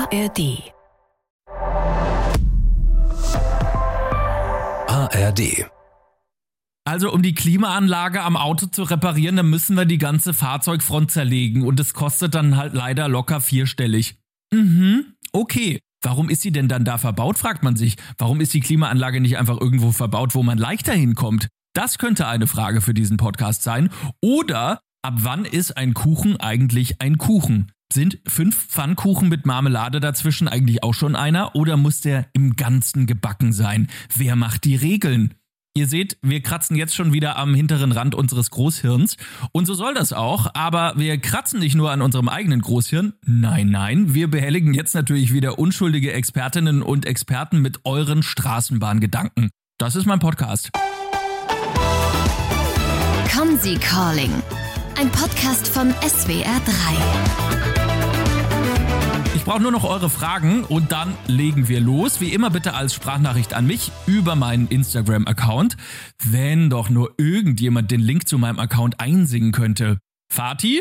ARD. ARD. Also um die Klimaanlage am Auto zu reparieren, dann müssen wir die ganze Fahrzeugfront zerlegen und es kostet dann halt leider locker 4-stellig. Okay. Warum ist sie denn dann da verbaut, fragt man sich. Warum ist die Klimaanlage nicht einfach irgendwo verbaut, wo man leichter hinkommt? Das könnte eine Frage für diesen Podcast sein. Oder ab wann ist ein Kuchen eigentlich ein Kuchen? Sind 5 Pfannkuchen mit Marmelade dazwischen eigentlich auch schon einer? Oder muss der im Ganzen gebacken sein? Wer macht die Regeln? Ihr seht, wir kratzen jetzt schon wieder am hinteren Rand unseres Großhirns. Und so soll das auch, aber wir kratzen nicht nur an unserem eigenen Großhirn. Nein, wir behelligen jetzt natürlich wieder unschuldige Expertinnen und Experten mit euren Straßenbahngedanken. Das ist mein Podcast. Kommen Sie Calling. Ein Podcast von SWR3. Ich brauche nur noch eure Fragen und dann legen wir los. Wie immer bitte als Sprachnachricht an mich über meinen Instagram-Account. Wenn doch nur irgendjemand den Link zu meinem Account einsingen könnte. Fatih?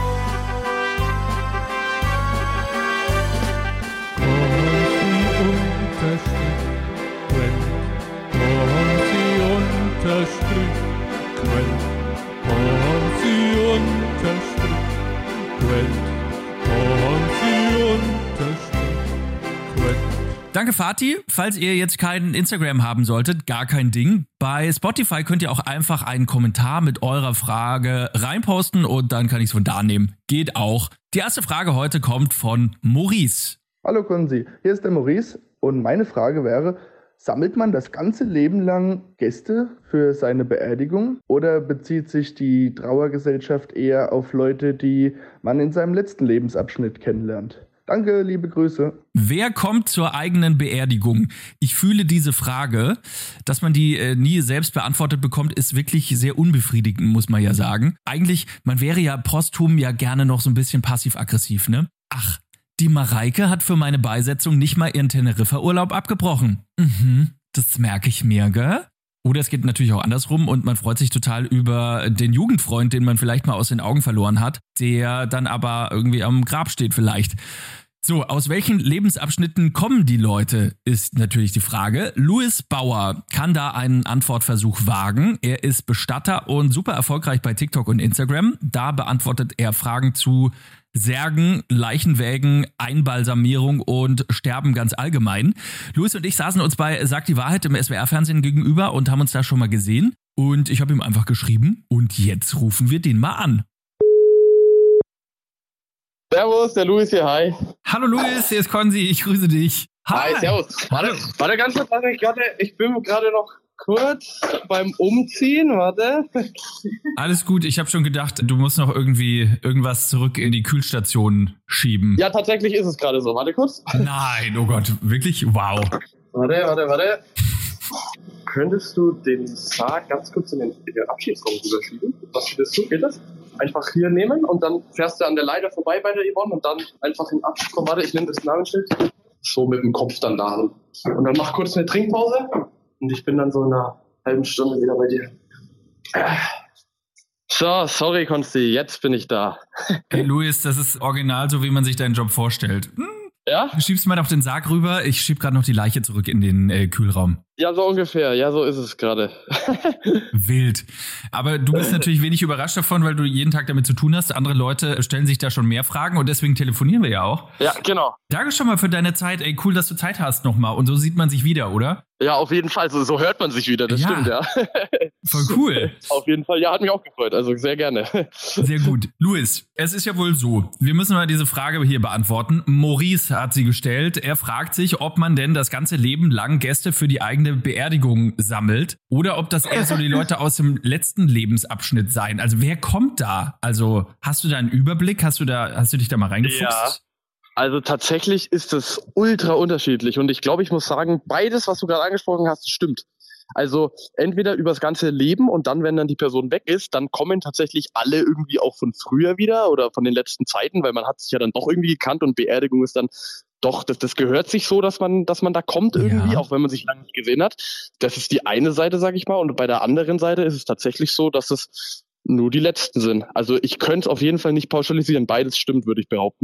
Danke, Fatih. Falls ihr jetzt keinen Instagram haben solltet, gar kein Ding. Bei Spotify könnt ihr auch einfach einen Kommentar mit eurer Frage reinposten und dann kann ich es von da nehmen. Geht auch. Die erste Frage heute kommt von Maurice. Hallo Konzi, hier ist der Maurice und meine Frage wäre, sammelt man das ganze Leben lang Gäste für seine Beerdigung oder bezieht sich die Trauergesellschaft eher auf Leute, die man in seinem letzten Lebensabschnitt kennenlernt? Danke, liebe Grüße. Wer kommt zur eigenen Beerdigung? Ich fühle diese Frage, dass man die nie selbst beantwortet bekommt, ist wirklich sehr unbefriedigend, muss man ja sagen. Eigentlich, man wäre ja posthum ja gerne noch so ein bisschen passiv-aggressiv, ne? Ach, die Mareike hat für meine Beisetzung nicht mal ihren Teneriffa-Urlaub abgebrochen. Das merke ich mir, gell? Oder es geht natürlich auch andersrum und man freut sich total über den Jugendfreund, den man vielleicht mal aus den Augen verloren hat, der dann aber irgendwie am Grab steht vielleicht. So, aus welchen Lebensabschnitten kommen die Leute, ist natürlich die Frage. Louis Bauer kann da einen Antwortversuch wagen. Er ist Bestatter und super erfolgreich bei TikTok und Instagram. Da beantwortet er Fragen zu Särgen, Leichenwägen, Einbalsamierung und Sterben ganz allgemein. Louis und ich saßen uns bei Sag die Wahrheit im SWR-Fernsehen gegenüber und haben uns da schon mal gesehen. Und ich habe ihm einfach geschrieben und jetzt rufen wir den mal an. Servus, der Louis hier, hi. Hallo Louis, hier ist Konzi, ich grüße dich. Hi, servus. Warte ganz kurz, ich bin gerade noch kurz beim Umziehen, warte. Alles gut, ich habe schon gedacht, du musst noch irgendwie irgendwas zurück in die Kühlstation schieben. Ja, tatsächlich ist es gerade so, warte kurz. Nein, oh Gott, wirklich? Wow. Warte. Könntest du den Sarg ganz kurz in den Abschiedsraum rüberschieben? Was würdest du? Geht das? Einfach hier nehmen und dann fährst du an der Leiter vorbei bei der Yvonne und dann einfach in den Abschiedsraum. Warte, ich nehme das Namensschild. So mit dem Kopf dann da. Und dann mach kurz eine Trinkpause und ich bin dann so in einer halben Stunde wieder bei dir. So, sorry Konsti, jetzt bin ich da. Hey Louis, das ist original so, wie man sich deinen Job vorstellt. Ja? Du schiebst mal noch den Sarg rüber, ich schieb gerade noch die Leiche zurück in den Kühlraum. Ja, so ungefähr. Ja, so ist es gerade. Wild. Aber du bist natürlich wenig überrascht davon, weil du jeden Tag damit zu tun hast. Andere Leute stellen sich da schon mehr Fragen und deswegen telefonieren wir ja auch. Ja, genau. Danke schon mal für deine Zeit. Ey, cool, dass du Zeit hast nochmal. Und so sieht man sich wieder, oder? Ja, auf jeden Fall. So hört man sich wieder. Das stimmt, ja. Voll cool. Auf jeden Fall. Ja, hat mich auch gefreut. Also sehr gerne. Sehr gut. Louis, es ist ja wohl so. Wir müssen mal diese Frage hier beantworten. Maurice hat sie gestellt. Er fragt sich, ob man denn das ganze Leben lang Gäste für die eigene Beerdigung sammelt oder ob das eher so die Leute aus dem letzten Lebensabschnitt seien. Also wer kommt da? Also hast du da einen Überblick? Hast du dich da mal reingefuchst? Ja. Also tatsächlich ist es ultra unterschiedlich und ich glaube, ich muss sagen, beides, was du gerade angesprochen hast, stimmt. Also entweder übers ganze Leben und dann, wenn dann die Person weg ist, dann kommen tatsächlich alle irgendwie auch von früher wieder oder von den letzten Zeiten, weil man hat sich ja dann doch irgendwie gekannt und Beerdigung ist dann doch, das gehört sich so, dass man da kommt irgendwie, auch wenn man sich lange nicht gesehen hat. Das ist die eine Seite, sag ich mal, und bei der anderen Seite ist es tatsächlich so, dass es nur die Letzten sind. Also ich könnte es auf jeden Fall nicht pauschalisieren. Beides stimmt, würde ich behaupten.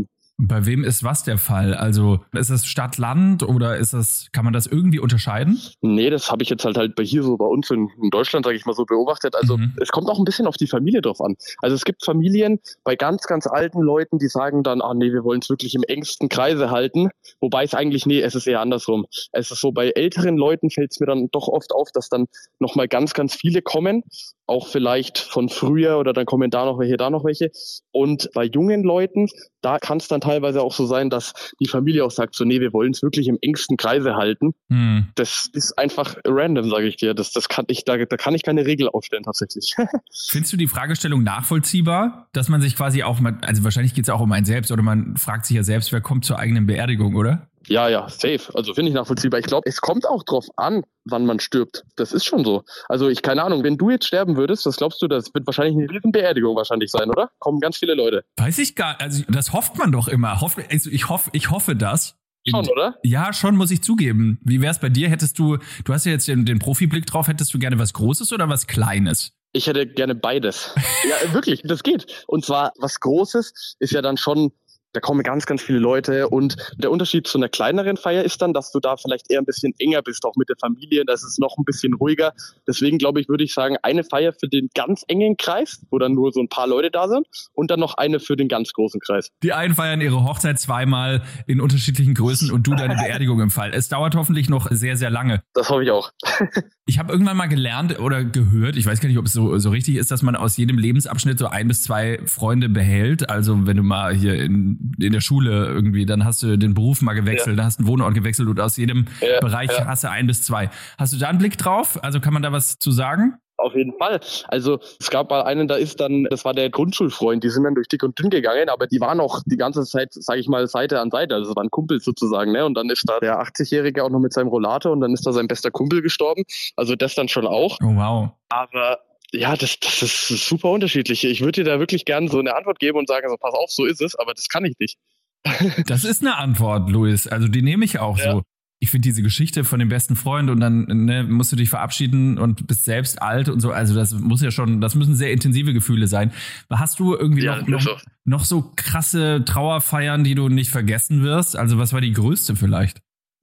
Bei wem ist was der Fall? Also ist es Stadt, Land oder kann man das irgendwie unterscheiden? Nee, das habe ich jetzt halt bei uns in Deutschland, sage ich mal so, beobachtet. Also es kommt auch ein bisschen auf die Familie drauf an. Also es gibt Familien bei ganz, ganz alten Leuten, die sagen dann, wir wollen es wirklich im engsten Kreise halten. Wobei es ist eher andersrum. Es ist so, bei älteren Leuten fällt es mir dann doch oft auf, dass dann nochmal ganz, ganz viele kommen. Auch vielleicht von früher oder dann kommen da noch welche. Und bei jungen Leuten, da kann es dann teilweise auch so sein, dass die Familie auch sagt, so, wir wollen es wirklich im engsten Kreise halten. Das ist einfach random, sage ich dir. Da kann ich keine Regel aufstellen tatsächlich. Findest du die Fragestellung nachvollziehbar, dass man sich quasi auch, also wahrscheinlich geht es auch um einen selbst oder man fragt sich ja selbst, wer kommt zur eigenen Beerdigung, oder? Ja, safe. Also finde ich nachvollziehbar. Ich glaube, es kommt auch drauf an, wann man stirbt. Das ist schon so. Also keine Ahnung, wenn du jetzt sterben würdest, was glaubst du, das wird wahrscheinlich eine riesen Beerdigung wahrscheinlich sein, oder? Kommen ganz viele Leute. Weiß ich gar nicht. Also das hofft man doch immer. Ich hoffe das. Schon, oder? Ja, schon, muss ich zugeben. Wie wär's bei dir? Du hast ja jetzt den Profiblick drauf, hättest du gerne was Großes oder was Kleines? Ich hätte gerne beides. Ja, wirklich, das geht. Und zwar was Großes ist ja dann schon, da kommen ganz, ganz viele Leute und der Unterschied zu einer kleineren Feier ist dann, dass du da vielleicht eher ein bisschen enger bist, auch mit der Familie, das ist noch ein bisschen ruhiger. Deswegen würde ich sagen, eine Feier für den ganz engen Kreis, wo dann nur so ein paar Leute da sind und dann noch eine für den ganz großen Kreis. Die einen feiern ihre Hochzeit zweimal in unterschiedlichen Größen und du deine Beerdigung im Fall. Es dauert hoffentlich noch sehr, sehr lange. Das hoffe ich auch. Ich habe irgendwann mal gelernt oder gehört, ich weiß gar nicht, ob es so richtig ist, dass man aus jedem Lebensabschnitt so 1 bis 2 Freunde behält. Also wenn du mal hier in der Schule irgendwie, dann hast du den Beruf mal gewechselt, dann hast du einen Wohnort gewechselt und aus jedem Bereich hast du 1 bis 2. Hast du da einen Blick drauf? Also kann man da was zu sagen? Auf jeden Fall. Also es gab mal einen, das war der Grundschulfreund, die sind dann durch dick und dünn gegangen, aber die waren auch die ganze Zeit, sage ich mal, Seite an Seite, also es waren Kumpels sozusagen, ne? Und dann ist da der 80-Jährige auch noch mit seinem Rollator und dann ist da sein bester Kumpel gestorben, also das dann schon auch. Oh wow. Aber ja, das ist super unterschiedlich. Ich würde dir da wirklich gerne so eine Antwort geben und sagen, also pass auf, so ist es, aber das kann ich nicht. Das ist eine Antwort, Luis, also die nehme ich auch so. Ich finde diese Geschichte von dem besten Freund und dann musst du dich verabschieden und bist selbst alt und so. Also das müssen sehr intensive Gefühle sein. Hast du irgendwie noch so krasse Trauerfeiern, die du nicht vergessen wirst? Also was war die größte vielleicht?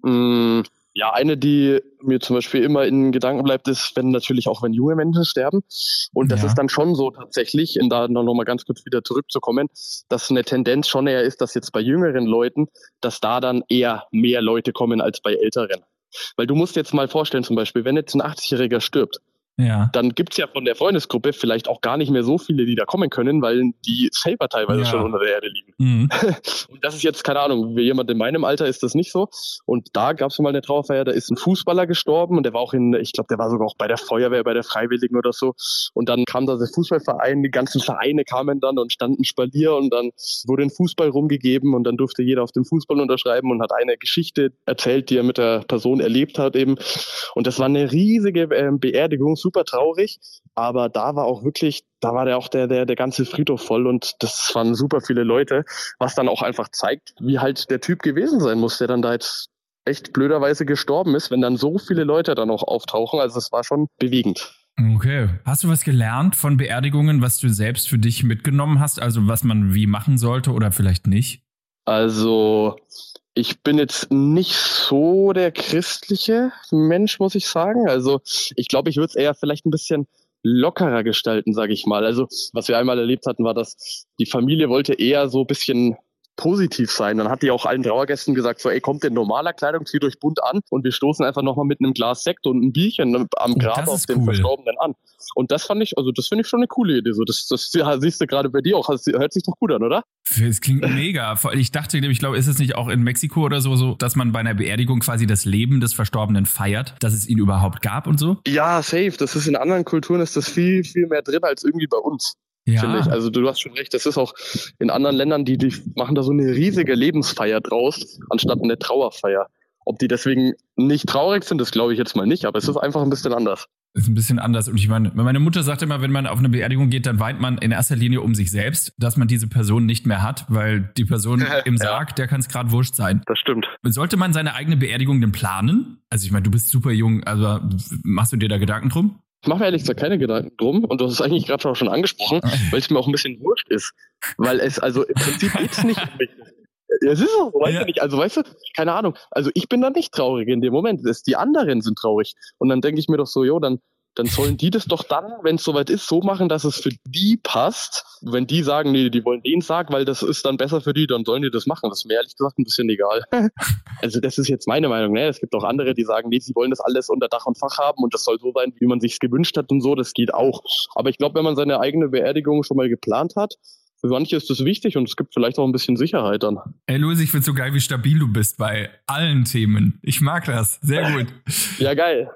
Ja, eine, die mir zum Beispiel immer in Gedanken bleibt, ist, wenn junge Menschen sterben. Und das ist dann schon so tatsächlich, da noch mal ganz kurz wieder zurückzukommen, dass eine Tendenz schon eher ist, dass jetzt bei jüngeren Leuten, dass da dann eher mehr Leute kommen als bei älteren. Weil du musst jetzt mal vorstellen, zum Beispiel, wenn jetzt ein 80-Jähriger stirbt, dann gibt's ja von der Freundesgruppe vielleicht auch gar nicht mehr so viele, die da kommen können, weil die selber teilweise schon unter der Erde liegen. Und das ist jetzt, keine Ahnung, wie jemand in meinem Alter ist das nicht so. Und da gab's mal eine Trauerfeier, da ist ein Fußballer gestorben und der war auch der war sogar auch bei der Feuerwehr, bei der Freiwilligen oder so. Und dann kam da der Fußballverein, die ganzen Vereine kamen dann und standen Spalier und dann wurde ein Fußball rumgegeben und dann durfte jeder auf dem Fußball unterschreiben und hat eine Geschichte erzählt, die er mit der Person erlebt hat eben. Und das war eine riesige Beerdigung, super traurig, aber da war auch der ganze Friedhof voll und das waren super viele Leute, was dann auch einfach zeigt, wie halt der Typ gewesen sein muss, der dann da jetzt echt blöderweise gestorben ist, wenn dann so viele Leute dann auch auftauchen, also es war schon bewegend. Okay. Hast du was gelernt von Beerdigungen, was du selbst für dich mitgenommen hast, also was man wie machen sollte oder vielleicht nicht? Also ich bin jetzt nicht so der christliche Mensch, muss ich sagen. Also ich glaube, ich würde es eher vielleicht ein bisschen lockerer gestalten, sage ich mal. Also was wir einmal erlebt hatten, war, dass die Familie wollte eher so ein bisschen positiv sein. Dann hat die auch allen Trauergästen gesagt, so, ey, kommt in normaler Kleidung, zieht euch bunt an und wir stoßen einfach nochmal mit einem Glas Sekt und einem Bierchen am Grab auf den Verstorbenen an. Und das finde ich schon eine coole Idee. So, das siehst du gerade bei dir auch. Hört sich doch gut an, oder? Es klingt mega. Ich dachte, ich glaube, ist es nicht auch in Mexiko oder so, dass man bei einer Beerdigung quasi das Leben des Verstorbenen feiert, dass es ihn überhaupt gab und so? Ja, safe. Das ist in anderen Kulturen ist das viel, viel mehr drin als irgendwie bei uns. Ja. Finde ich. Also du hast schon recht, das ist auch in anderen Ländern, die machen da so eine riesige Lebensfeier draus, anstatt eine Trauerfeier. Ob die deswegen nicht traurig sind, das glaube ich jetzt mal nicht, aber es ist einfach ein bisschen anders. Ist ein bisschen anders. Und ich meine Mutter sagt immer, wenn man auf eine Beerdigung geht, dann weint man in erster Linie um sich selbst, dass man diese Person nicht mehr hat, weil die Person im Sarg, der kann es gerade wurscht sein. Das stimmt. Sollte man seine eigene Beerdigung denn planen? Also ich meine, du bist super jung, also machst du dir da Gedanken drum? Ich mache mir ehrlich gesagt keine Gedanken drum und du hast es eigentlich gerade auch schon angesprochen, weil es mir auch ein bisschen wurscht ist. Weil im Prinzip geht's nicht um mich. Ja, es ist so, weißt du nicht. Also weißt du, keine Ahnung. Also ich bin dann nicht traurig in dem Moment. Die anderen sind traurig. Und dann denke ich mir doch so, dann sollen die das doch dann, wenn es soweit ist, so machen, dass es für die passt. Wenn die sagen, nee, die wollen den Sarg, weil das ist dann besser für die, dann sollen die das machen. Das ist mir ehrlich gesagt ein bisschen egal. Also das ist jetzt meine Meinung. Ne? Es gibt auch andere, die sagen, nee, sie wollen das alles unter Dach und Fach haben und das soll so sein, wie man sich's gewünscht hat und so. Das geht auch. Aber ich glaube, wenn man seine eigene Beerdigung schon mal geplant hat, für manche ist das wichtig und es gibt vielleicht auch ein bisschen Sicherheit dann. Ey, Louis, ich find's so geil, wie stabil du bist bei allen Themen. Ich mag das. Sehr gut. Ja, geil.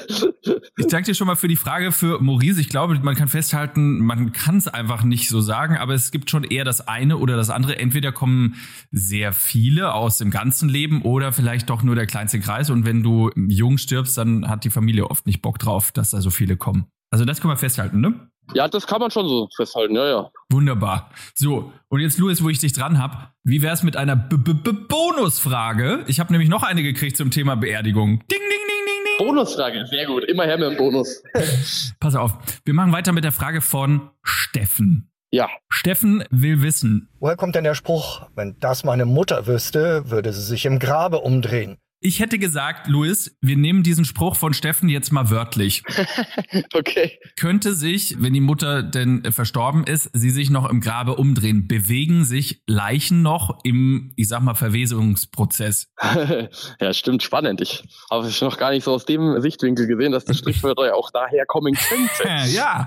Ich danke dir schon mal für die Frage für Maurice. Ich glaube, man kann festhalten, man kann es einfach nicht so sagen, aber es gibt schon eher das eine oder das andere. Entweder kommen sehr viele aus dem ganzen Leben oder vielleicht doch nur der kleinste Kreis. Und wenn du jung stirbst, dann hat die Familie oft nicht Bock drauf, dass da so viele kommen. Also das kann man festhalten, ne? Ja, das kann man schon so festhalten, ja. Wunderbar. So, und jetzt, Louis, wo ich dich dran habe, wie wär's mit einer Bonusfrage? Ich habe nämlich noch eine gekriegt zum Thema Beerdigung. Ding, ding, ding, ding, ding. Bonusfrage, sehr gut. Immer her mit dem Bonus. Pass auf, wir machen weiter mit der Frage von Steffen. Ja. Steffen will wissen. Woher kommt denn der Spruch, wenn das meine Mutter wüsste, würde sie sich im Grabe umdrehen? Ich hätte gesagt, Louis, wir nehmen diesen Spruch von Steffen jetzt mal wörtlich. Okay. Könnte sich, wenn die Mutter denn verstorben ist, sie sich noch im Grabe umdrehen? Bewegen sich Leichen noch im, ich sag mal, Verwesungsprozess? Ja, stimmt, spannend. Ich habe es noch gar nicht so aus dem Sichtwinkel gesehen, dass das Strichwörter ja auch daher kommen könnte. Ja.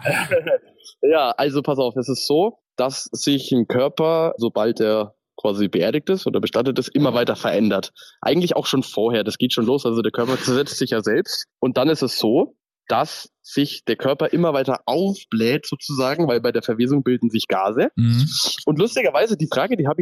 Ja, also pass auf, es ist so, dass sich ein Körper, sobald er quasi beerdigt ist oder bestattet ist, immer weiter verändert. Eigentlich auch schon vorher, das geht schon los, also der Körper zersetzt sich ja selbst und dann ist es so, dass sich der Körper immer weiter aufbläht sozusagen, weil bei der Verwesung bilden sich Gase. Mhm. Und lustigerweise, die Frage, die habe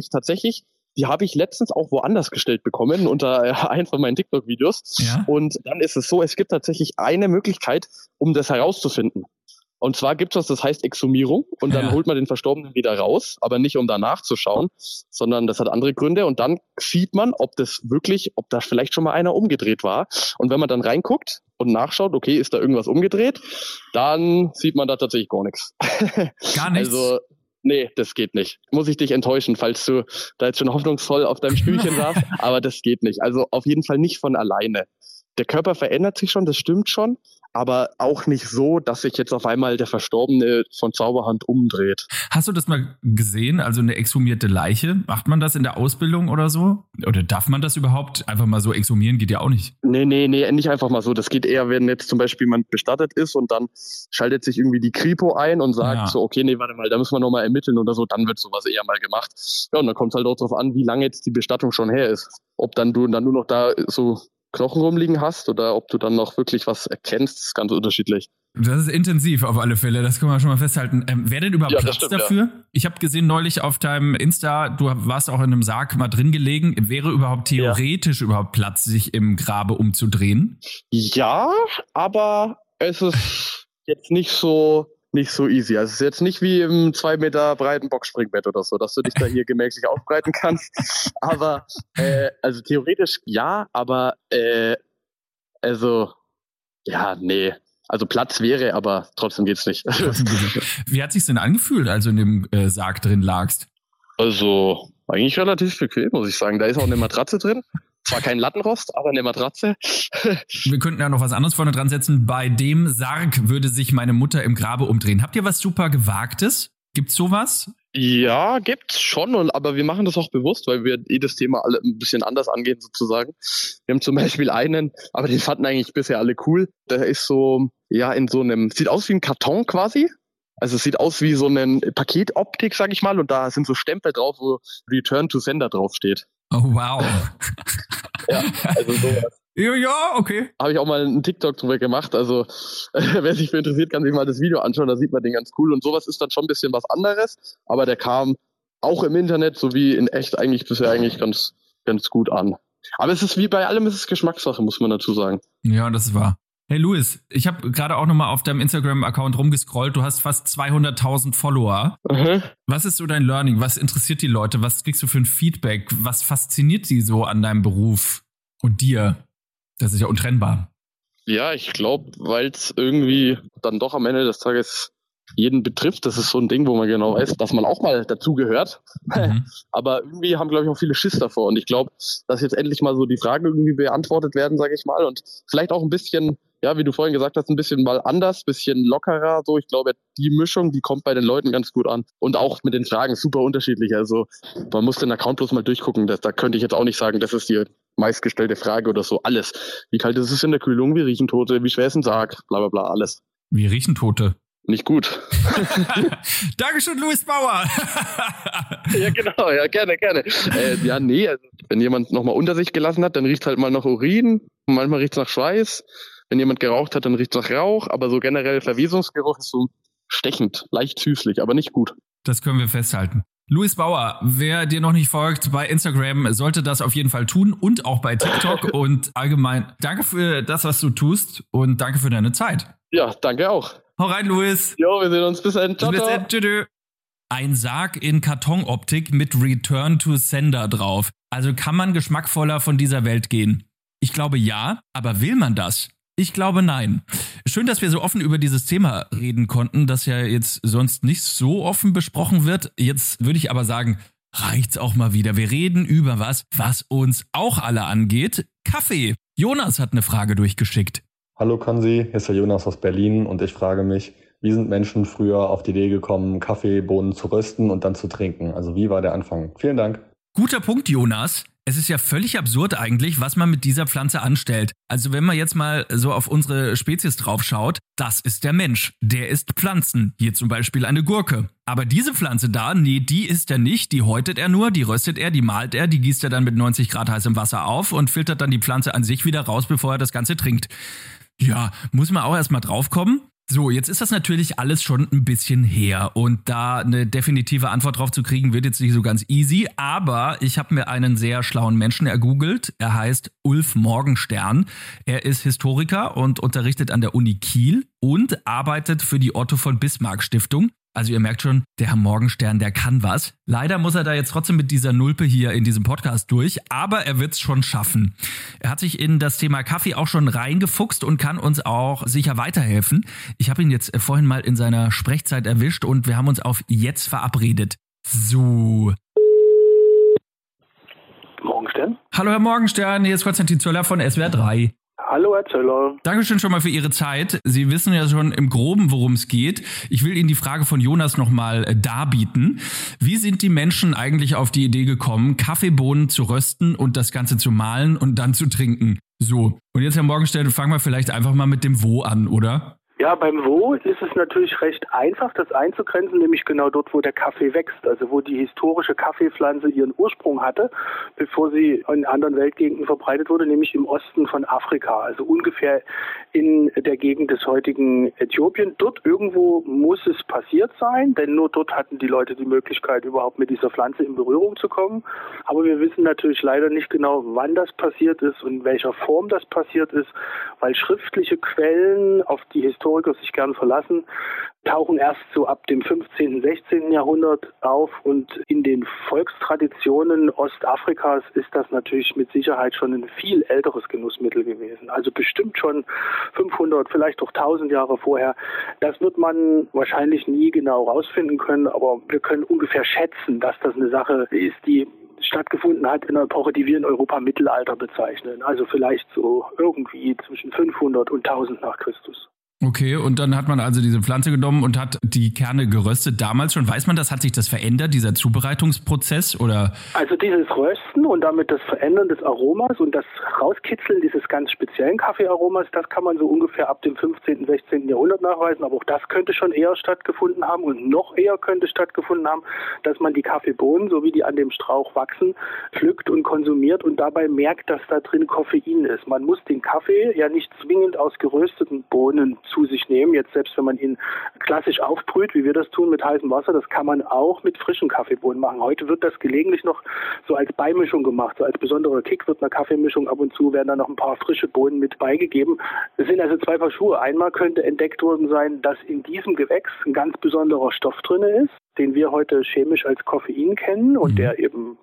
ich letztens auch woanders gestellt bekommen, unter einem von meinen TikTok-Videos. Ja? Und dann ist es so, es gibt tatsächlich eine Möglichkeit, um das herauszufinden. Und zwar gibt es das heißt Exhumierung und dann holt man den Verstorbenen wieder raus, aber nicht um danach zu schauen, sondern das hat andere Gründe und dann sieht man, ob da vielleicht schon mal einer umgedreht war. Und wenn man dann reinguckt und nachschaut, okay, ist da irgendwas umgedreht, dann sieht man da tatsächlich gar nichts. Gar nichts? Also, nee, das geht nicht. Muss ich dich enttäuschen, falls du da jetzt schon hoffnungsvoll auf deinem Stühlchen saßt, aber das geht nicht. Also auf jeden Fall nicht von alleine. Der Körper verändert sich schon, das stimmt schon, aber auch nicht so, dass sich jetzt auf einmal der Verstorbene von Zauberhand umdreht. Hast du das mal gesehen, also eine exhumierte Leiche? Macht man das in der Ausbildung oder so? Oder darf man das überhaupt einfach mal so exhumieren? Geht ja auch nicht. Nee, nicht einfach mal so. Das geht eher, wenn jetzt zum Beispiel jemand bestattet ist und dann schaltet sich irgendwie die Kripo ein und sagt so, okay, nee, warte mal, da müssen wir nochmal ermitteln oder so, dann wird sowas eher mal gemacht. Ja, und dann kommt es halt auch darauf an, wie lange jetzt die Bestattung schon her ist. Ob dann du dann nur noch da so Knochen rumliegen hast oder ob du dann noch wirklich was erkennst, ist ganz unterschiedlich. Das ist intensiv auf alle Fälle, das können wir schon mal festhalten. Wäre denn überhaupt Platz dafür? Ja. Ich habe gesehen neulich auf deinem Insta, du warst auch in einem Sarg mal drin gelegen. Wäre überhaupt theoretisch überhaupt Platz, sich im Grabe umzudrehen? Ja, aber es ist jetzt nicht so easy. Also es ist jetzt nicht wie im 2 Meter breiten Boxspringbett oder so, dass du dich da hier gemächlich aufbreiten kannst. Aber also theoretisch ja, aber nee. Also Platz wäre, aber trotzdem geht's nicht. Wie hat sich's denn angefühlt, als du in dem Sarg drin lagst? Also eigentlich relativ bequem, muss ich sagen. Da ist auch eine Matratze drin. Zwar kein Lattenrost, aber eine Matratze. Wir könnten ja noch was anderes vorne dran setzen. Bei dem Sarg würde sich meine Mutter im Grabe umdrehen. Habt ihr was super Gewagtes? Gibt's sowas? Ja, gibt's schon, aber wir machen das auch bewusst, weil wir das Thema alle ein bisschen anders angehen sozusagen. Wir haben zum Beispiel einen, aber den fanden eigentlich bisher alle cool. Der ist so, in so einem, sieht aus wie ein Karton quasi. Also es sieht aus wie so eine Paketoptik, sag ich mal, und da sind so Stempel drauf, wo Return to Sender draufsteht. Oh, wow. Ja, also sowas. Ja, okay. Habe ich auch mal einen TikTok drüber gemacht, also wer sich für interessiert, kann sich mal das Video anschauen, da sieht man den ganz cool und sowas ist dann schon ein bisschen was anderes, aber der kam auch im Internet sowie in echt bisher ganz, ganz gut an. Aber es ist wie bei allem, es ist Geschmackssache, muss man dazu sagen. Ja, das ist wahr. Hey Louis, ich habe gerade auch nochmal auf deinem Instagram-Account rumgescrollt. Du hast fast 200.000 Follower. Mhm. Was ist so dein Learning? Was interessiert die Leute? Was kriegst du für ein Feedback? Was fasziniert sie so an deinem Beruf und dir? Das ist ja untrennbar. Ja, ich glaube, weil es irgendwie dann doch am Ende des Tages jeden betrifft. Das ist so ein Ding, wo man genau weiß, dass man auch mal dazugehört. Aber irgendwie haben, glaube ich, auch viele Schiss davor. Und ich glaube, dass jetzt endlich mal so die Fragen irgendwie beantwortet werden, sage ich mal. Und vielleicht auch ein bisschen, ja, wie du vorhin gesagt hast, ein bisschen mal anders, ein bisschen lockerer. So, ich glaube, die Mischung, die kommt bei den Leuten ganz gut an. Und auch mit den Fragen super unterschiedlich. Also man muss den Account bloß mal durchgucken. Da könnte ich jetzt auch nicht sagen, das ist die meistgestellte Frage oder so. Alles. Wie kalt ist es in der Kühlung? Wie riechen Tote? Wie schwer ist ein Sarg? Bla bla bla, alles. Wie riechen Tote? Nicht gut. Dankeschön, Louis Bauer. Ja, genau, ja, gerne. Also, wenn jemand nochmal unter sich gelassen hat, dann riecht halt mal nach Urin, manchmal riecht es nach Schweiß. Wenn jemand geraucht hat, dann riecht es nach Rauch, aber so generell Verwesungsgeruch ist so stechend, leicht süßlich, aber nicht gut. Das können wir festhalten. Louis Bauer, wer dir noch nicht folgt bei Instagram, sollte das auf jeden Fall tun und auch bei TikTok und allgemein. Danke für das, was du tust und danke für deine Zeit. Ja, danke auch. Hau rein, Louis. Jo, wir sehen uns. Bis dann. Ciao, Bis ciao. dann. Tschüss. Ein Sarg in Kartonoptik mit Return to Sender drauf. Also kann man geschmackvoller von dieser Welt gehen? Ich glaube ja, aber will man das? Ich glaube nein. Schön, dass wir so offen über dieses Thema reden konnten, das ja jetzt sonst nicht so offen besprochen wird. Jetzt würde ich aber sagen, reicht's auch mal wieder. Wir reden über was uns auch alle angeht. Kaffee. Jonas hat eine Frage durchgeschickt. Hallo Konzi, hier ist der Jonas aus Berlin und ich frage mich, wie sind Menschen früher auf die Idee gekommen, Kaffeebohnen zu rösten und dann zu trinken? Also wie war der Anfang? Vielen Dank. Guter Punkt, Jonas. Es ist ja völlig absurd eigentlich, was man mit dieser Pflanze anstellt. Also wenn man jetzt mal so auf unsere Spezies drauf schaut, das ist der Mensch. Der isst Pflanzen. Hier zum Beispiel eine Gurke. Aber diese Pflanze da, nee, die isst er nicht. Die häutet er nur, die röstet er, die malt er, die gießt er dann mit 90 Grad heißem Wasser auf und filtert dann die Pflanze an sich wieder raus, bevor er das Ganze trinkt. Ja, muss man auch erstmal draufkommen. So, jetzt ist das natürlich alles schon ein bisschen her und da eine definitive Antwort drauf zu kriegen, wird jetzt nicht so ganz easy, aber ich habe mir einen sehr schlauen Menschen ergoogelt. Er heißt Ulf Morgenstern. Er ist Historiker und unterrichtet an der Uni Kiel und arbeitet für die Otto von Bismarck Stiftung. Also ihr merkt schon, der Herr Morgenstern, der kann was. Leider muss er da jetzt trotzdem mit dieser Nulpe hier in diesem Podcast durch, aber er wird's schon schaffen. Er hat sich in das Thema Kaffee auch schon reingefuchst und kann uns auch sicher weiterhelfen. Ich habe ihn jetzt vorhin mal in seiner Sprechzeit erwischt und wir haben uns auf jetzt verabredet. So. Morgenstern? Hallo Herr Morgenstern, hier ist Konstantin Zöller von SWR 3. Hallo, Herr Zöller. Dankeschön schon mal für Ihre Zeit. Sie wissen ja schon im Groben, worum es geht. Ich will Ihnen die Frage von Jonas nochmal darbieten. Wie sind die Menschen eigentlich auf die Idee gekommen, Kaffeebohnen zu rösten und das Ganze zu mahlen und dann zu trinken? So, und jetzt, Herr Morgenstern, fangen wir vielleicht einfach mal mit dem Wo an, oder? Ja, beim Wo ist es natürlich recht einfach, das einzugrenzen, nämlich genau dort, wo der Kaffee wächst, also wo die historische Kaffeepflanze ihren Ursprung hatte, bevor sie in anderen Weltgegenden verbreitet wurde, nämlich im Osten von Afrika, also ungefähr in der Gegend des heutigen Äthiopien. Dort irgendwo muss es passiert sein, denn nur dort hatten die Leute die Möglichkeit, überhaupt mit dieser Pflanze in Berührung zu kommen. Aber wir wissen natürlich leider nicht genau, wann das passiert ist und in welcher Form das passiert ist, weil schriftliche Quellen, auf die Historiker sich gern verlassen, tauchen erst so ab dem 15., 16. Jahrhundert auf und in den Volkstraditionen Ostafrikas ist das natürlich mit Sicherheit schon ein viel älteres Genussmittel gewesen. Also bestimmt schon 500, vielleicht auch 1000 Jahre vorher. Das wird man wahrscheinlich nie genau rausfinden können, aber wir können ungefähr schätzen, dass das eine Sache ist, die stattgefunden hat in einer Epoche, die wir in Europa Mittelalter bezeichnen. Also vielleicht so irgendwie zwischen 500 und 1000 nach Christus. Okay, und dann hat man also diese Pflanze genommen und hat die Kerne geröstet. Damals schon, weiß man das? Hat sich das verändert, dieser Zubereitungsprozess? Oder? Also dieses Rösten und damit das Verändern des Aromas und das Rauskitzeln dieses ganz speziellen Kaffeearomas, das kann man so ungefähr ab dem 15., 16. Jahrhundert nachweisen. Aber auch das könnte schon eher stattgefunden haben und noch eher könnte stattgefunden haben, dass man die Kaffeebohnen, so wie die an dem Strauch wachsen, pflückt und konsumiert und dabei merkt, dass da drin Koffein ist. Man muss den Kaffee ja nicht zwingend aus gerösteten Bohnen zu sich nehmen. Jetzt selbst wenn man ihn klassisch aufbrüht, wie wir das tun mit heißem Wasser, das kann man auch mit frischen Kaffeebohnen machen. Heute wird das gelegentlich noch so als Beimischung gemacht. So als besonderer Kick wird einer Kaffeemischung ab und zu werden dann noch ein paar frische Bohnen mit beigegeben. Es sind also zwei Paar Schuhe. Einmal könnte entdeckt worden sein, dass in diesem Gewächs ein ganz besonderer Stoff drin ist, den wir heute chemisch als Koffein kennen und der eben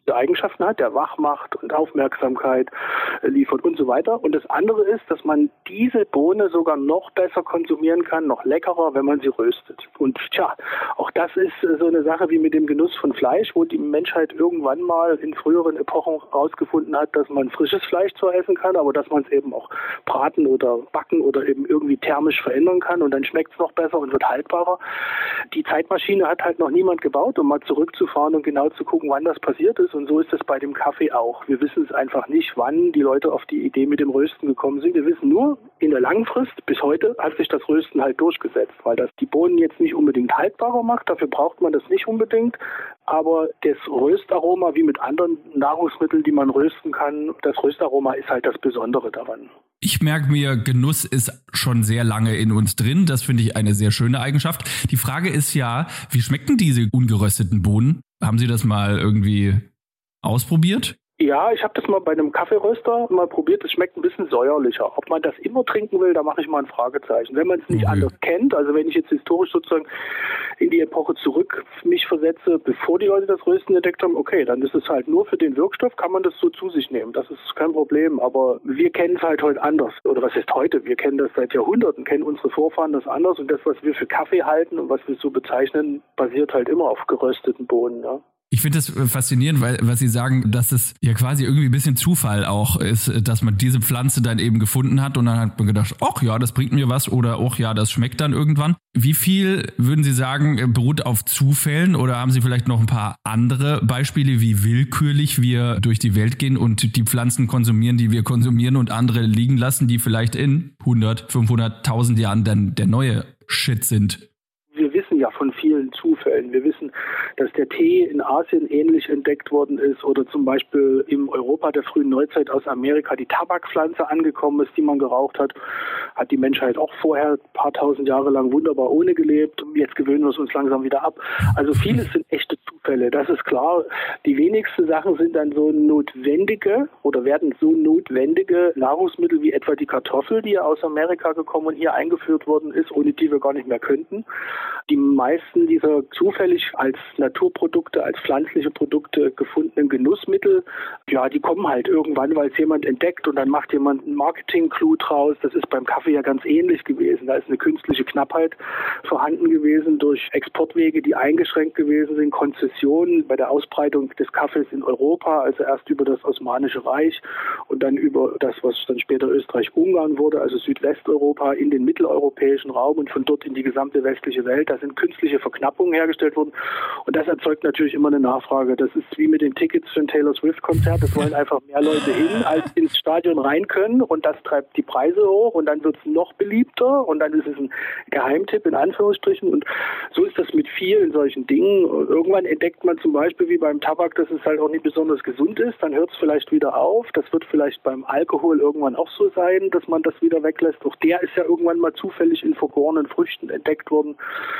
Eigenschaften hat, der wach macht und Aufmerksamkeit liefert und so weiter. Und das andere ist, dass man diese Bohne sogar noch besser konsumieren kann, noch leckerer, wenn man sie röstet. Und auch das ist so eine Sache wie mit dem Genuss von Fleisch, wo die Menschheit irgendwann mal in früheren Epochen herausgefunden hat, dass man frisches Fleisch zwar essen kann, aber dass man es eben auch braten oder backen oder eben irgendwie thermisch verändern kann und dann schmeckt es noch besser und wird haltbarer. Die Zeitmaschine hat halt noch niemand gebaut, um mal zurückzufahren und genau zu gucken, wann das passiert ist. Und so ist es bei dem Kaffee auch. Wir wissen es einfach nicht, wann die Leute auf die Idee mit dem Rösten gekommen sind. Wir wissen nur, in der langen Frist, bis heute, hat sich das Rösten halt durchgesetzt, weil das die Bohnen jetzt nicht unbedingt haltbarer macht. Dafür braucht man das nicht unbedingt. Aber das Röstaroma, wie mit anderen Nahrungsmitteln, die man rösten kann, das Röstaroma ist halt das Besondere daran. Ich merke mir, Genuss ist schon sehr lange in uns drin. Das finde ich eine sehr schöne Eigenschaft. Die Frage ist ja, wie schmecken diese ungerösteten Bohnen? Haben Sie das mal irgendwie ausprobiert? Ja, ich habe das mal bei einem Kaffeeröster mal probiert. Es schmeckt ein bisschen säuerlicher. Ob man das immer trinken will, da mache ich mal ein Fragezeichen. Wenn man es nicht anders kennt, also wenn ich jetzt historisch sozusagen in die Epoche zurück mich versetze, bevor die Leute das Rösten entdeckt haben, okay, dann ist es halt nur für den Wirkstoff, kann man das so zu sich nehmen. Das ist kein Problem. Aber wir kennen es halt heute anders. Oder was heißt heute? Wir kennen das seit Jahrhunderten, kennen unsere Vorfahren das anders. Und das, was wir für Kaffee halten und was wir so bezeichnen, basiert halt immer auf gerösteten Bohnen, ja. Ich finde das faszinierend, weil was Sie sagen, dass es ja quasi irgendwie ein bisschen Zufall auch ist, dass man diese Pflanze dann eben gefunden hat und dann hat man gedacht, ach ja, das bringt mir was oder ach ja, das schmeckt dann irgendwann. Wie viel, würden Sie sagen, beruht auf Zufällen oder haben Sie vielleicht noch ein paar andere Beispiele, wie willkürlich wir durch die Welt gehen und die Pflanzen konsumieren, die wir konsumieren und andere liegen lassen, die vielleicht in 100, 500, 1000 Jahren dann der neue Shit sind? Wir wissen ja von vielen Zufällen. Wir wissen, dass der Tee in Asien ähnlich entdeckt worden ist oder zum Beispiel im Europa der frühen Neuzeit aus Amerika die Tabakpflanze angekommen ist, die man geraucht hat. Hat die Menschheit auch vorher ein paar tausend Jahre lang wunderbar ohne gelebt. Jetzt gewöhnen wir es uns langsam wieder ab. Also vieles sind echte Zufälle, das ist klar. Die wenigsten Sachen sind dann so notwendige oder werden so notwendige Nahrungsmittel wie etwa die Kartoffel, die ja aus Amerika gekommen und hier eingeführt worden ist, ohne die wir gar nicht mehr könnten. Die meisten dieser zufällig als Naturprodukte, als pflanzliche Produkte gefundenen Genussmittel, ja, die kommen halt irgendwann, weil es jemand entdeckt und dann macht jemand einen Marketing-Clou draus. Das ist beim Kaffee ja ganz ähnlich gewesen. Da ist eine künstliche Knappheit vorhanden gewesen durch Exportwege, die eingeschränkt gewesen sind, Konzessionen bei der Ausbreitung des Kaffees in Europa, also erst über das Osmanische Reich und dann über das, was dann später Österreich-Ungarn wurde, also Südwesteuropa in den mitteleuropäischen Raum und von dort in die gesamte westliche Welt. Da sind künstliche Verknappungen hergestellt worden und das erzeugt natürlich immer eine Nachfrage. Das ist wie mit den Tickets für ein Taylor Swift-Konzert. Es wollen einfach mehr Leute hin, als ins Stadion rein können und das treibt die Preise hoch und dann wird es noch beliebter und dann ist es ein Geheimtipp in Anführungsstrichen und so ist das mit vielen solchen Dingen. Irgendwann entdeckt man zum Beispiel wie beim Tabak, dass es halt auch nicht besonders gesund ist, dann hört es vielleicht wieder auf. Das wird vielleicht beim Alkohol irgendwann auch so sein, dass man das wieder weglässt. Auch der ist ja irgendwann mal zufällig in vergorenen Früchten entdeckt worden.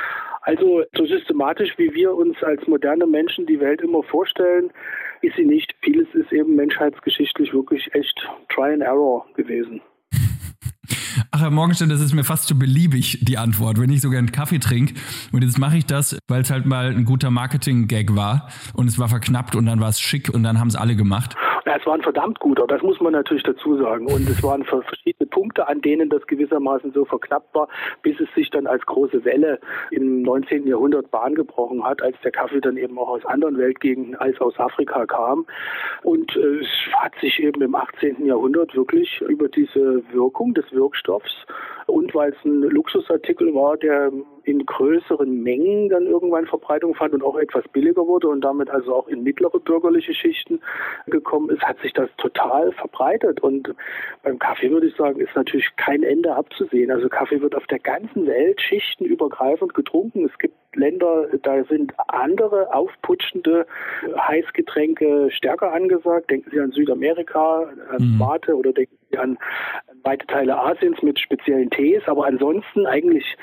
Also so systematisch, wie wir uns als moderne Menschen die Welt immer vorstellen, ist sie nicht. Vieles ist eben menschheitsgeschichtlich wirklich echt Try and Error gewesen. Ach, Herr Morgenstern, das ist mir fast zu beliebig, die Antwort, wenn ich so gern Kaffee trinke. Und jetzt mache ich das, weil es halt mal ein guter Marketing-Gag war und es war verknappt und dann war es schick und dann haben es alle gemacht. Ja, es war ein verdammt guter, das muss man natürlich dazu sagen. Und es waren verschiedene Punkte, an denen das gewissermaßen so verknappt war, bis es sich dann als große Welle im 19. Jahrhundert Bahn gebrochen hat, als der Kaffee dann eben auch aus anderen Weltgegenden als aus Afrika kam. Und es hat sich eben im 18. Jahrhundert wirklich über diese Wirkung des Wirkstoffs und weil es ein Luxusartikel war, der in größeren Mengen dann irgendwann Verbreitung fand und auch etwas billiger wurde und damit also auch in mittlere bürgerliche Schichten gekommen ist, hat sich das total verbreitet. Und beim Kaffee würde ich sagen, ist natürlich kein Ende abzusehen. Also Kaffee wird auf der ganzen Welt schichtenübergreifend getrunken. Es gibt Länder, da sind andere aufputschende Heißgetränke stärker angesagt. Denken Sie an Südamerika, an Mate oder denken Sie an weite Teile Asiens mit speziellen Tees. Aber ansonsten eigentlich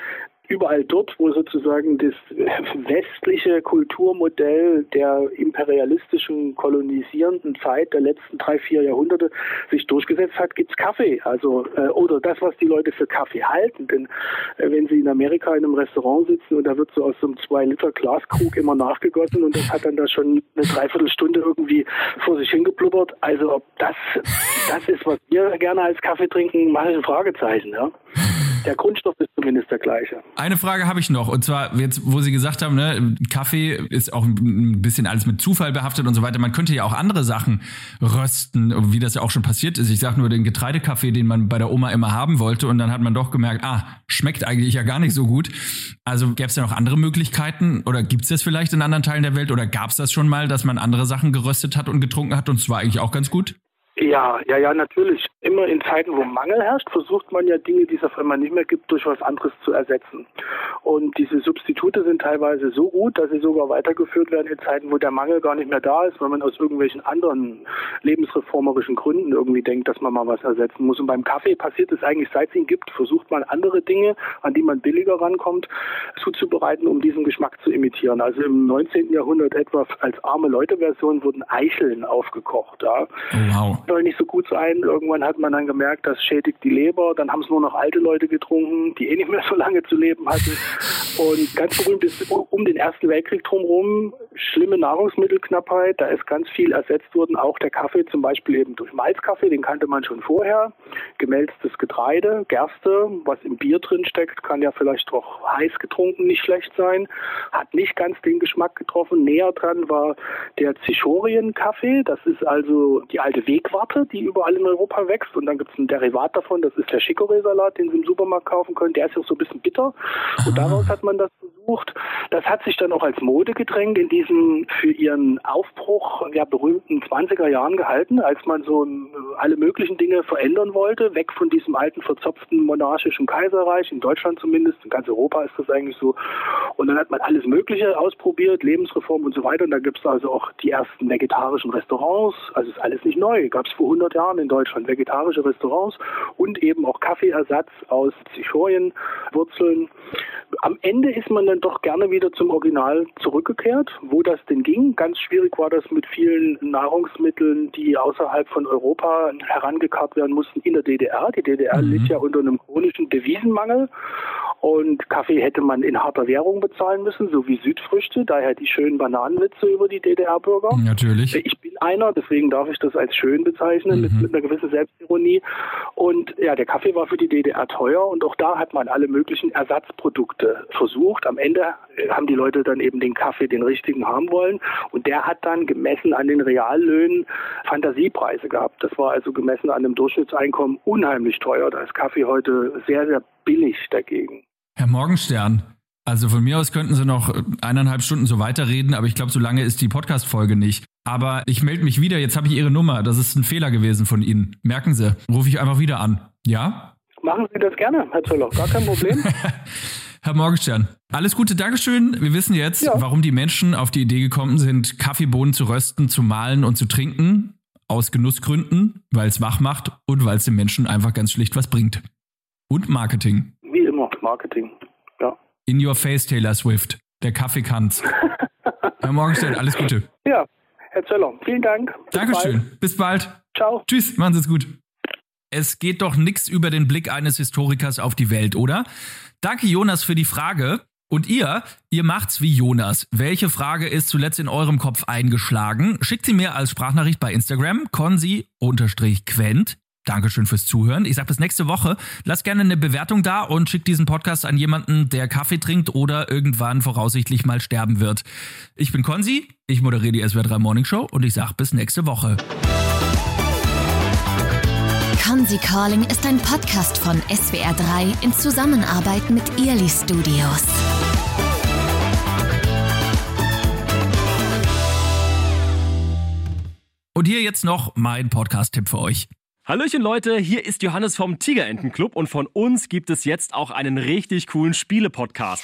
überall dort, wo sozusagen das westliche Kulturmodell der imperialistischen, kolonisierenden Zeit der letzten 3-4 Jahrhunderte sich durchgesetzt hat, gibt's Kaffee. Also oder das, was die Leute für Kaffee halten. Denn wenn sie in Amerika in einem Restaurant sitzen und da wird so aus so einem 2-Liter Glaskrug immer nachgegossen und das hat dann da schon eine Dreiviertelstunde irgendwie vor sich hingeplubbert. Also ob das ist, was wir gerne als Kaffee trinken, mache ich ein Fragezeichen, ja. Der Grundstoff ist zumindest der gleiche. Eine Frage habe ich noch, und zwar jetzt, wo Sie gesagt haben, ne, Kaffee ist auch ein bisschen alles mit Zufall behaftet und so weiter. Man könnte ja auch andere Sachen rösten, wie das ja auch schon passiert ist. Ich sage nur den Getreidekaffee, den man bei der Oma immer haben wollte, und dann hat man doch gemerkt, schmeckt eigentlich ja gar nicht so gut. Also gäbe es ja noch andere Möglichkeiten, oder gibt es das vielleicht in anderen Teilen der Welt, oder gab es das schon mal, dass man andere Sachen geröstet hat und getrunken hat und es war eigentlich auch ganz gut? Ja, natürlich. Immer in Zeiten, wo Mangel herrscht, versucht man ja Dinge, die es auf einmal nicht mehr gibt, durch was anderes zu ersetzen. Und diese Substitute sind teilweise so gut, dass sie sogar weitergeführt werden in Zeiten, wo der Mangel gar nicht mehr da ist, weil man aus irgendwelchen anderen lebensreformerischen Gründen irgendwie denkt, dass man mal was ersetzen muss. Und beim Kaffee passiert es eigentlich, seit es ihn gibt, versucht man andere Dinge, an die man billiger rankommt, zuzubereiten, um diesen Geschmack zu imitieren. Also im 19. Jahrhundert etwa als arme Leute-Version wurden Eicheln aufgekocht. Ja. Oh, wow. Soll nicht so gut sein. Irgendwann hat man dann gemerkt, das schädigt die Leber. Dann haben es nur noch alte Leute getrunken, die nicht mehr so lange zu leben hatten. Und ganz berühmt ist um den Ersten Weltkrieg drumherum schlimme Nahrungsmittelknappheit. Da ist ganz viel ersetzt worden. Auch der Kaffee zum Beispiel eben durch Malzkaffee, den kannte man schon vorher. Gemälztes Getreide, Gerste, was im Bier drin steckt, kann ja vielleicht auch heiß getrunken nicht schlecht sein. Hat nicht ganz den Geschmack getroffen. Näher dran war der Zichorien-Kaffee. Das ist also die alte Wegwarte, die überall in Europa wächst. Und dann gibt es ein Derivat davon, das ist der Chicorée-Salat, den Sie im Supermarkt kaufen können. Der ist auch so ein bisschen bitter. Und daraus hat man das versucht. Das hat sich dann auch als Modegedränk in diesen für ihren Aufbruch berühmten 20er Jahren gehalten, als man so alle möglichen Dinge verändern wollte, weg von diesem alten, verzopften monarchischen Kaiserreich, in Deutschland zumindest, in ganz Europa ist das eigentlich so. Und dann hat man alles Mögliche ausprobiert, Lebensreform und so weiter. Und da gibt es also auch die ersten vegetarischen Restaurants. Also ist alles nicht neu. Gab es vor 100 Jahren in Deutschland vegetarische Restaurants und eben auch Kaffeeersatz aus Zichorienwurzeln. Am Ende ist man dann doch gerne wieder zum Original zurückgekehrt, wo das denn ging. Ganz schwierig war das mit vielen Nahrungsmitteln, die außerhalb von Europa herangekarrt werden mussten in der DDR. Die DDR litt ja unter einem chronischen Devisenmangel. Und Kaffee hätte man in harter Währung bezahlen müssen, so wie Südfrüchte. Daher die schönen Bananenwitze über die DDR-Bürger. Natürlich. Ich bin einer, deswegen darf ich das als schön bezeichnen, mit einer gewissen Selbstironie. Und ja, der Kaffee war für die DDR teuer und auch da hat man alle möglichen Ersatzprodukte versucht. Am Ende haben die Leute dann eben den Kaffee, den richtigen, haben wollen. Und der hat dann gemessen an den Reallöhnen Fantasiepreise gehabt. Das war also gemessen an dem Durchschnittseinkommen unheimlich teuer. Da ist Kaffee heute sehr, sehr billig dagegen. Herr Morgenstern, also von mir aus könnten Sie noch 1,5 Stunden so weiterreden, aber ich glaube, so lange ist die Podcast-Folge nicht. Aber ich melde mich wieder, jetzt habe ich Ihre Nummer, das ist ein Fehler gewesen von Ihnen. Merken Sie, rufe ich einfach wieder an, ja? Machen Sie das gerne, Herr Zöller, gar kein Problem. Herr Morgenstern, alles Gute, Dankeschön. Wir wissen jetzt, warum die Menschen auf die Idee gekommen sind, Kaffeebohnen zu rösten, zu mahlen und zu trinken. Aus Genussgründen, weil es wach macht und weil es den Menschen einfach ganz schlicht was bringt. Und Marketing. Wie immer, Marketing, ja. In your face, Taylor Swift. Der Kaffee kann's. Herr Morgenstern, alles Gute. Ja, Herr Zöller, vielen Dank. Dankeschön. Bis bald. Ciao. Tschüss, machen Sie es gut. Es geht doch nichts über den Blick eines Historikers auf die Welt, oder? Danke, Jonas, für die Frage. Und ihr macht's wie Jonas. Welche Frage ist zuletzt in eurem Kopf eingeschlagen? Schickt sie mir als Sprachnachricht bei Instagram, konsi_quent. Dankeschön fürs Zuhören. Ich sag bis nächste Woche. Lasst gerne eine Bewertung da und schickt diesen Podcast an jemanden, der Kaffee trinkt oder irgendwann voraussichtlich mal sterben wird. Ich bin Konsi, ich moderiere die SWR 3 Morning Show und ich sag bis nächste Woche. Konsi Calling ist ein Podcast von SWR 3 in Zusammenarbeit mit Early Studios. Und hier jetzt noch mein Podcast-Tipp für euch. Hallöchen Leute, hier ist Johannes vom Tigerentenclub und von uns gibt es jetzt auch einen richtig coolen Spiele-Podcast.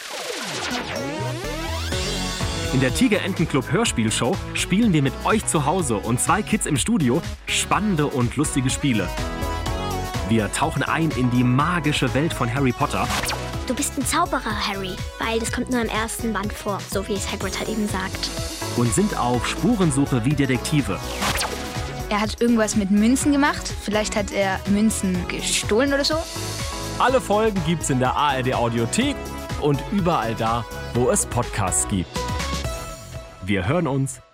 In der Tigerentenclub Hörspielshow spielen wir mit euch zu Hause und 2 Kids im Studio spannende und lustige Spiele. Wir tauchen ein in die magische Welt von Harry Potter Du bist ein Zauberer, Harry, weil das kommt nur im ersten Band vor, so wie es Hagrid halt eben sagt. Und sind auf Spurensuche wie Detektive. Er hat irgendwas mit Münzen gemacht. Vielleicht hat er Münzen gestohlen oder so. Alle Folgen gibt's in der ARD Audiothek und überall da, wo es Podcasts gibt. Wir hören uns.